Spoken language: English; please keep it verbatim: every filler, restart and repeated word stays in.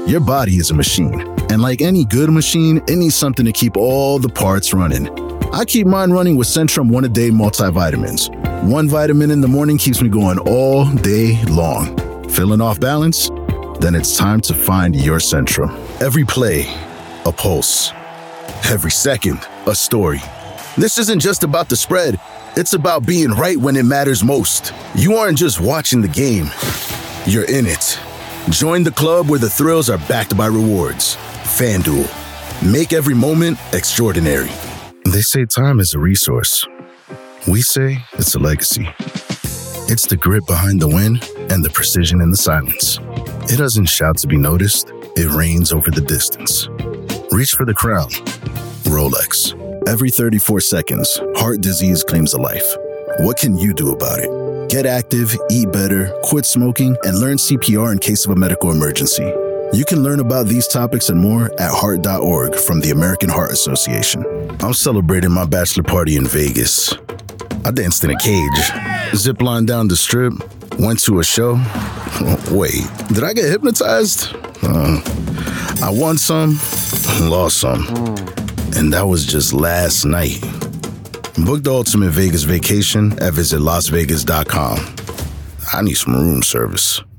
Your body is a machine, and like any good machine, it needs something to keep all the parts running. I keep mine running with Centrum One-A-Day multivitamins. One vitamin in the morning keeps me going all day long. Feeling off balance? Then it's time to find your Centrum. Every play, a pulse. Every second, a story. This isn't just about the spread. It's about being right when it matters most. You aren't just watching the game. You're in it. Join the club where the thrills are backed by rewards. FanDuel. Make every moment extraordinary. They say time is a resource. We say it's a legacy. It's the grit behind the win and the precision in the silence. It doesn't shout to be noticed. It reigns over the distance. Reach for the crown. Rolex. Every thirty-four seconds, heart disease claims a life. What can you do about it? Get active, eat better, quit smoking, and learn C P R in case of a medical emergency. You can learn about these topics and more at heart dot org from the American Heart Association. I'm celebrating my bachelor party in Vegas. I danced in a cage, ziplined down the strip, went to a show. Wait, did I get hypnotized? Uh, I won some, lost some. And that was just last night. Book the ultimate Vegas vacation at visit las vegas dot com. I need some room service.